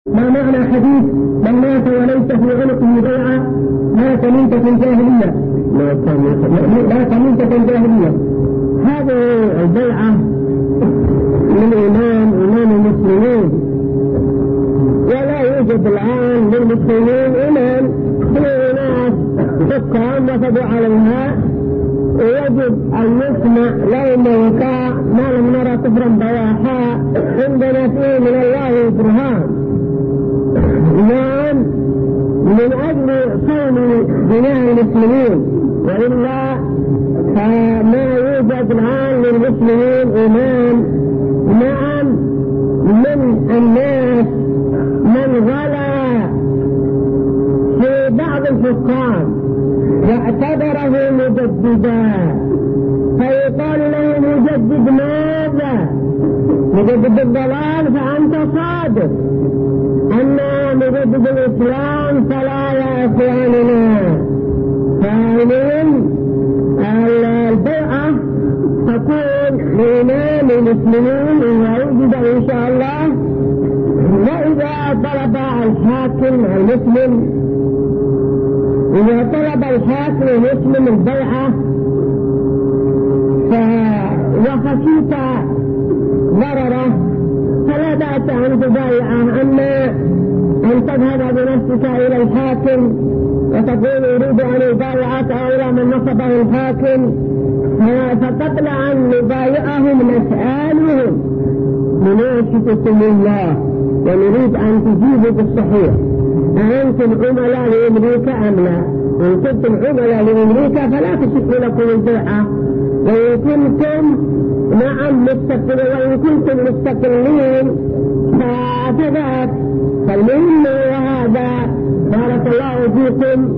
ما معنى حديث من مات وليس في عنقه بيعة مات ميتة الجاهلية؟ مات ميتة الجاهلية. هذه البيعة من إمام المسلمين، ولا يوجد الآن للمسلمين إمام، في ناس حكام وفدوا عليها، ويجب أن يسمع لهم وقاع ما لم نرى كفرا بواحا عندنا فيه من الله برهان. نعم، من أجل صون بناء المسلمين، وإلا فما يوجد الآن للمسلمين إمام. نعم، من الناس من غلا في بعض الحكام واعتبره مجددا، فيقال له مجدد ماذا؟ مجدد الضلال فأنت صادق، أما مجدد الإسلام فلا يا إخواننا. فالمهم البيعة تكون لإمام المسلمين ويوجد إن شاء الله. وإذا طلب الحاكم المسلم المسلم البيعة وخشيت ضرره فلا بأس أن تبايعه، أما أن تذهب بنفسك إلى الحاكم وتقول أريد أن أبايعك أو إلى من نصبه الحاكم، فقبل أن نبايعهم نسألهم مناشدكم الله ونريد أن تجيبوا بالصحيح، أنتم عملاء لأمريكا أم لا؟ إن كنتم عملاء لأمريكا فلا تشكوا لكم البيعة، وإن كنتم نعم مستقلين، وإن كنتم مستقلين فكذلك. فالمهم وهذا بارك الله فيكم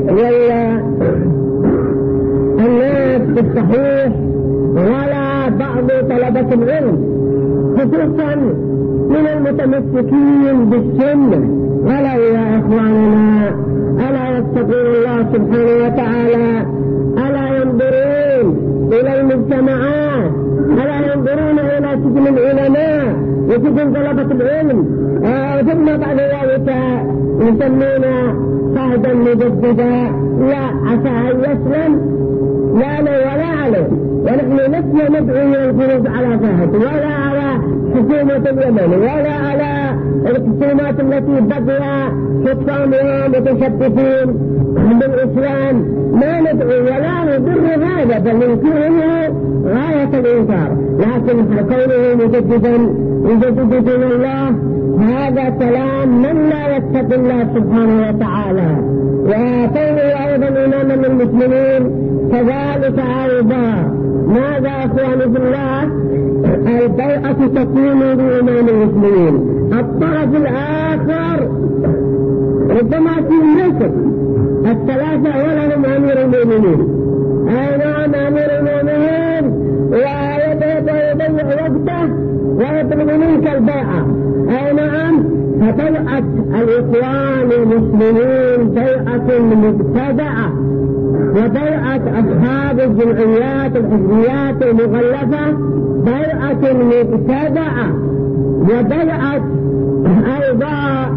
الناس بالصحيح، ولا بعض طلبة العلم خصوصا من المتمسكين بالسنة، ولا يا إخواننا ألا يتقون الله سبحانه وتعالى؟ ألا ينظرون إلى المجتمعات؟ ألا ينظرون إلى سجن العلماء وسجن طلبة العلم؟ ثم بعد ذلك يسمون صاحبا مجددا. لا، عسى أن يسلم، لا ولا عليه، ونحن لسنا ندعو الخروج على فهد ولا على حكومة اليمن ولا على الحكومات التي بقي حكامها متشبثين بالإسلام، ما ندعو ولا نضر هذا، بل ننكره غاية الإنكار. لكن كونه مجددا دين الله هذا كلام من لا يتقي الله سبحانه وتعالى. وكونه أيضا إماما للمسلمين كذلك أيضا. ماذا أخواني في الله؟ البيعة تكون لإمام المسلمين. الطرف الآخر ربما في النصر الثلاثة ولهم أمير المؤمنين. نعم، أمير المؤمنين ويبيع وقته ويطلب منك البيعة. نعم، فبيعة الإخوان المسلمين بيعة مبتدعة، وبيعة أصحاب الجمعيات الحزبيات المغلفة بيعة مبتدعة، وبيعة أيضا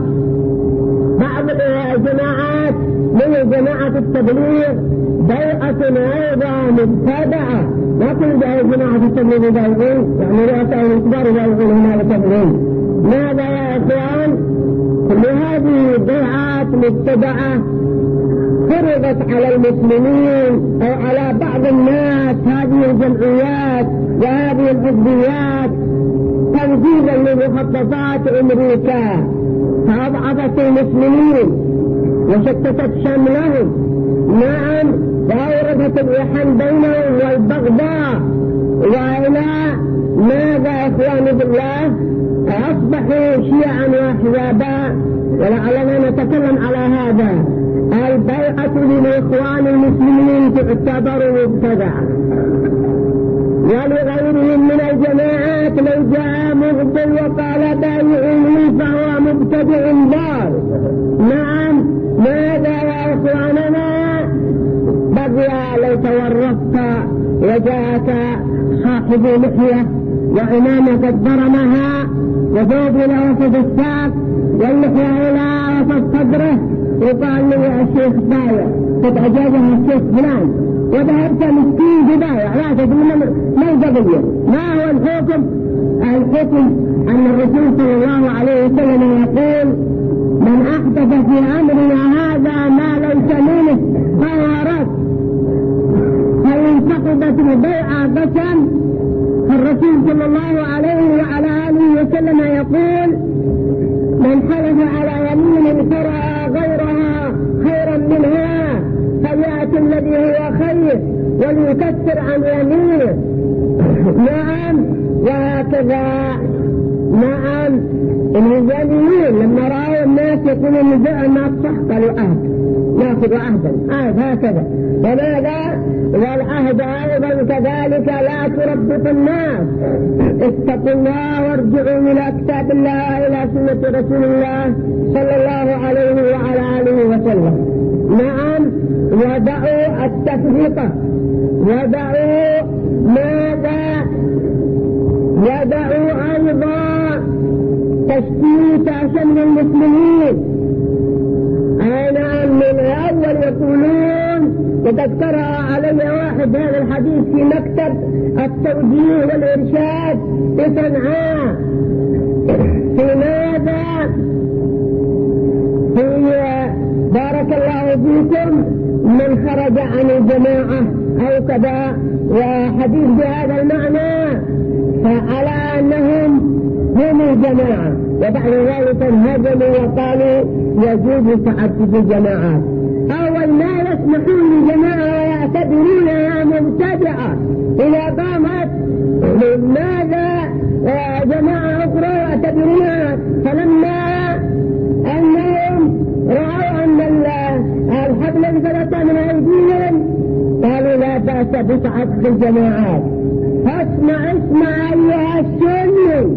بعض الجماعات من جماعة التبليغ بيعة أيضا مبتدعة. لكن جماعة التبليغ بايعين، يعني رؤساء الكبار بايعين هنا التبليغ. ماذا يا إخوان؟ كل هذه بيعات مبتدعة فرضت على المسلمين أو على بعض الناس، هذه الجمعيات وهذه الحزبيات تنفيذا لمخططات أمريكا، فأضعفت المسلمين وشتتت شملهم. نعم، وأوردت الإحن بينهم والبغضاء، وإلى ماذا إخواني بالله؟ أصبحوا شيعا وأحزابا، ولعلنا نتكلم على هذا. البيعة للإخوان المسلمين تعتبر مبتدعة، ولغيرهم من الجماعات لو جاء مغضب وقال بايعني فهو مبتدع ضال. نعم، ماذا يا إخواننا؟ بقي لو تورطت وجاءك صاحب لحية وعمامة قد ضرمها وذوب إلى وسط الساق واللحية وقال لي يا شيخ بايع قد أجازها الشيخ فلان وذهبت مسكين ببايع لا تقول ما القضية ما هو الحكم؟ الحكم أن الرسول صلى الله عليه وسلم يقول من أحدث في أمرنا هذا ما ليس منه فهو رد. فإن فقدت البيعة بشا الرسول صلى الله عليه وعلى آله وسلم يقول من حلف على يمين فرأى غيرها خيرا منها فليأتي الذي هو خير وليكفر عن يمينه. نعم وهكذا. نعم الهزاميين لما رأوا الناس يقولون النزاع ما تصح قالوا ناخذ عهدا هكذا. وماذا؟ والعهد أيضا كذلك لا تربط الناس. اتقوا الله وارجعوا إلى كتاب الله إلى سنة رسول الله صلى الله عليه وعلى آله وسلم. نعم ودعوا التفرقة ودعوا ماذا؟ ودعوا أيضا تشتيت شمل المسلمين. نعم من الأول يقولون وقد قرأ علي واحد هذا الحديث في مكتب التوجيه والإرشاد في صنعاء. في ماذا؟ في بارك الله فيكم من خرج عن الجماعة أو كذا وحديث بهذا المعنى فعلى أنهم هم الجماعة وبعد ذلك انهزموا وقالوا يجوز تعدد الجماعات. أول ما يسمحون للجماعة ويعتبرونها مبتدعة إذا قامت ماذا جماعة أخرى يعتبرونها فلما أنهم رأوا أن الحبل انفلت من أيديهم قالوا لا بأس بتعدد الجماعات. فاسمع أيها السني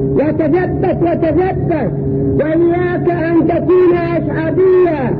وتثبت وإياك أن تكون أشعبية.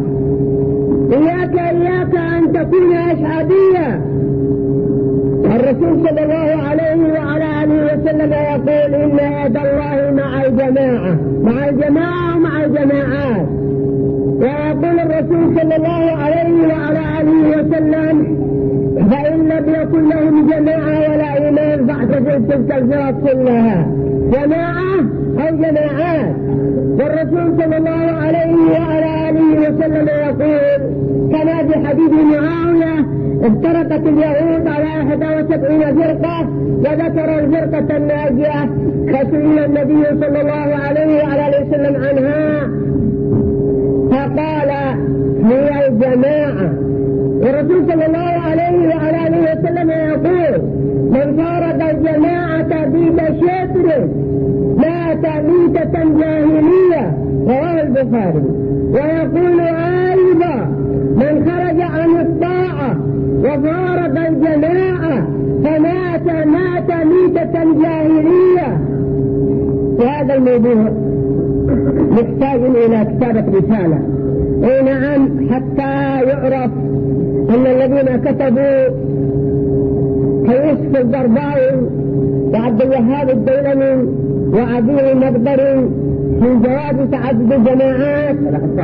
إياك أن تكون أشعبية. الرسول صلى الله عليه وعلى آله وسلم يقول إن يد الله مع الجماعة ومع الجماعات. ويقول الرسول صلى الله عليه وعلى آله وسلم فإن لم يكن لهم جماعة ولا إمام فاعتزل تلك الفرق كلها جماعة أو جماعات. والرسول صلى الله عليه وعلى آله وسلم يقول كما في حديث معاوية افترقت اليهود على 71 فرقة وذكر الفرقة الناجية فسئل النبي صلى الله عليه وعلى آله وسلم عنها فقال هي الجماعة. والرسول صلى الله عليه وعلى آله وسلم يقول من فارق الجماعة بيت شبر مات ميتة جاهلية رواه البخاري. ويقول أيضا من خرج عن الطاعة وفارق الجماعة فمات ميتة جاهلية. وهذا الموضوع محتاج إلى كتابة رسالة نعم حتى يعرف أن الذين كتبوا كيوسف الضرباوي وعبد الوهاب الديلمي وعبير المقدري في جواز تعدد الجماعات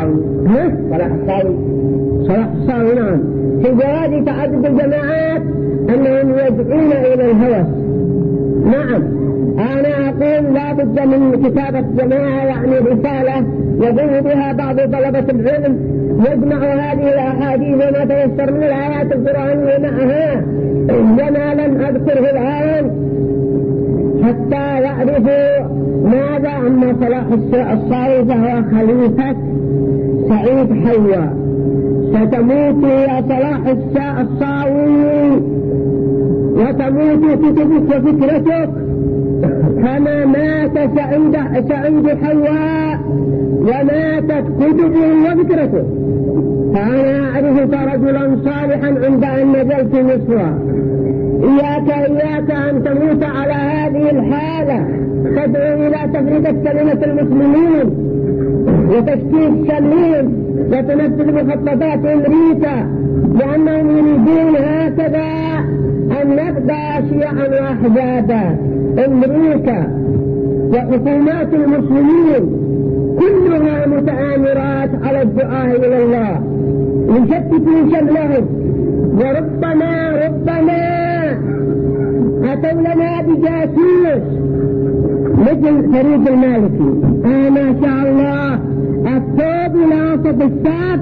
صلاح الصاوي نعم في جواز تعدد الجماعات أنهم يدعون إلى الهوس. نعم أنا أقول لا بد من كتابة جماعة يعني رسالة يقوم بها بعض طلبة العلم يجمع هذه الأحاديث وما تيسر من الآيات القرآنية معها وما لم أذكره الآن حتى يعرفوا ماذا. أما صلاح الصاوي فهو خليفة سعيد حواء. ستموت يا صلاح الصاوي وتموت كتبك وفكرتك كما مات سعيد حواء وماتت كتبه وفكرته. فأنا أعرفك رجلا صالحا عند أن نزلت مصر. إياك أن تموت على هذه الحالة تدعو إلى تفريق كلمة المسلمين وتشتيت شملهم وتنفذ مخططات أمريكا لأنهم يريدون هكذا أن نبقى شيعا وأحزابا. أمريكا وحكومات المسلمين كلها متآمرات على الدعاء إلى الله يشتتوا شملهم، وربما أتوا لنا بجاسوس مثل فريد المالكي. ما شاء الله الثوب إلى وسط الساق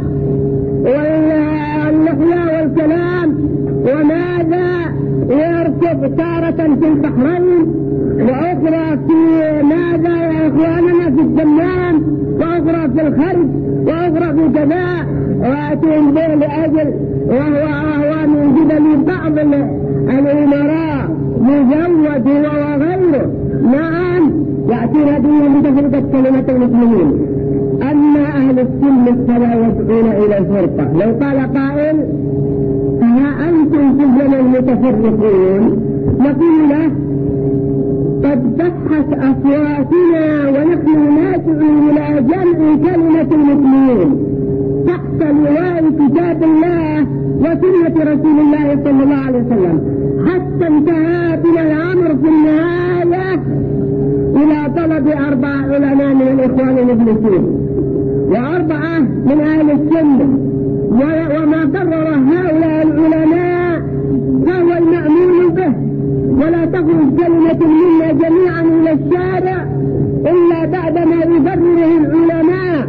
واللحية والكلام، وماذا يركب تارة في البحرين وأخرى في ماذا يا إخواننا في الدمام، وأخرى في الخرج، وأخرى في كذا، وأتون به لأجل وهو من جبل بعض الأمراء مزود وغيره. نعم يأتينا به لتفرقة كلمة المسلمين. أما أهل السنة فلا يدعون إلى الفرقة. لو قال قائل ها أنتم كلنا المتفرقون، نقول له قد صحت أصواتنا ونحن نسعى إلى جمع كلمة المسلمين تحت لواء كتاب الله وسنة رسول الله صلى الله عليه وسلم، حتى انتهى بنا الأمر في النهاية إلى طلب 4 علماء من الإخوان المجلسين و4 من أهل السنة، وما قرر هؤلاء العلماء فهو المأمون به، ولا تخرج كلمة منا جميعا إلى الشارع إلا بعدما يبرره العلماء.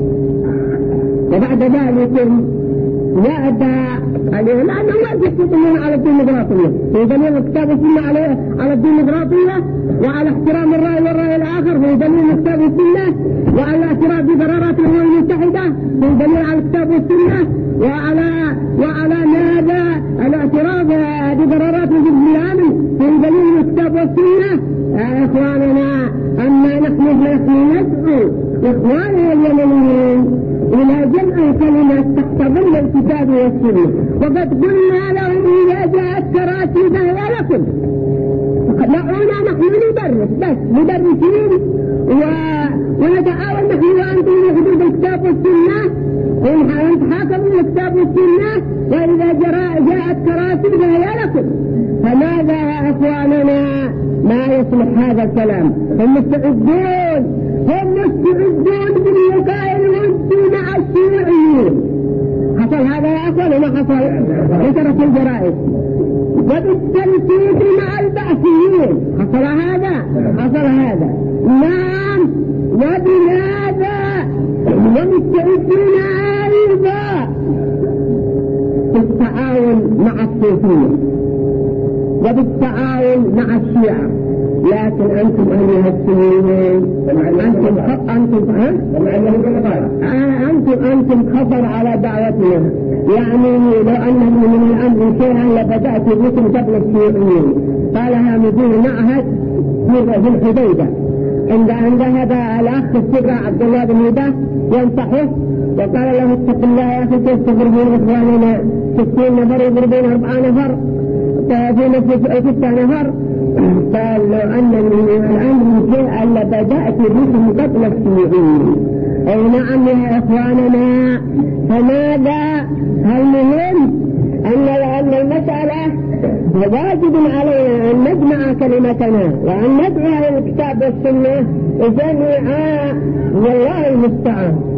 وبعد ذلك يأتى عليه لأنه لا يستطيعون على الديمقراطية، في دليل الكتاب والسنة على الديمقراطية وعلى احترام الرأي والرأي الآخر، في دليل الكتاب والسنة وعلى الاعتراف بقرارات الأمم المتحدة، في دليل على الكتاب والسنة وعلى ماذا الاعتراف بقرارات الحزب العامل، في دليل الكتاب والسنة. يا إخواننا أما نحن ندعو إخواننا اليمنيين إلى جمع كلمات تحت ظل الكتاب والسنة، وقد قلنا لهم إذا جاءت كراسي فهي لكم. دعونا نحن ندرس بس مدرسين ونتعاون نحن وأنتم لحدود الكتاب والسنة، ونتحاكموا الكتاب والسنة، وإذا جاءت كراسي فهي لكم. فماذا يا إخواننا ما يصلح هذا الكلام؟ هم مستعدون بالوقاية الود مع الشيوعيين. حصل هذا يا أخوان وما حصل؟ انترك الجرائد. وبالتنسيق مع البعثيين حصل هذا. نعم. وبماذا؟ ومستعدون أيضا بالتعاون مع الصوفية وبالتعاون مع الشيعة. لكن أنتم أيها السنيين أنتم خطر على دعوتنا. يعني لو أنه من الأمر شيئا لبدأت بكم قبل الشيوعيين. قالها مدير معهد في الحديدة عند أن ذهب الأخ السبع عبد الله بن هبة ينصحه وقال له اتق الله يا أخي كيف تضربون إخواننا 60 نفر يضربون 4 نفر في نفس 6 نفر. قال لو أن من الأمر شيئا لبدأت بكم قبل الشيوعيين. أي نعم يا إخواننا. فماذا؟ المهم أن المسألة واجب علينا أن نجمع كلمتنا وأن ندعو إلى الكتاب والسنة جميعا، والله المستعان.